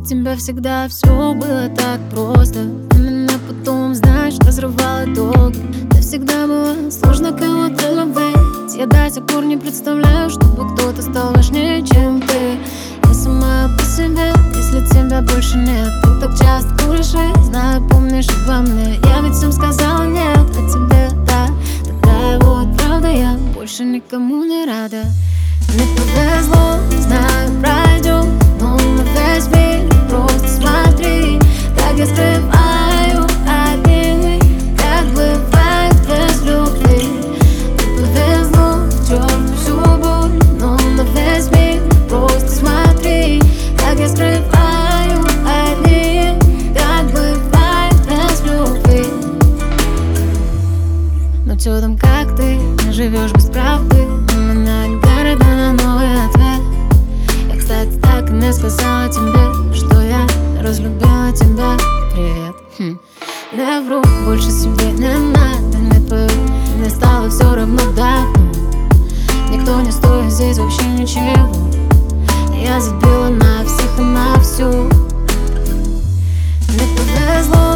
тебя всегда все было так просто. Именно потом, знаешь, разрывало долго. Ты всегда была сложно кого-то любить. Я до сих пор не представляю, чтобы кто-то стал важнее, чем ты. Я сама по себе, если тебя больше нет. Ты так часто куришь и знаю, помнишь обо мне. Я ведь всем сказала нет, а тебе да. Такая вот правда, я больше никому не рада. Мне повезло, знаю, пройдем, но на весь мир просто смотри, как я скрываю обиды, как бывает без любви. Мне повезло, черт, всю боль, но на весь мир просто смотри, как я скрываю обиды, как бывает без любви. Но чё там, как ты, не живешь без правды? На новый ответ. Я, кстати, так и не сказала тебе, что я разлюбила тебя. Привет. Не вру, больше себе не надо, не твою. Мне стало все равно давно. Никто не стоит здесь вообще ничего. Я забила на всех и на всю. Мне повезло.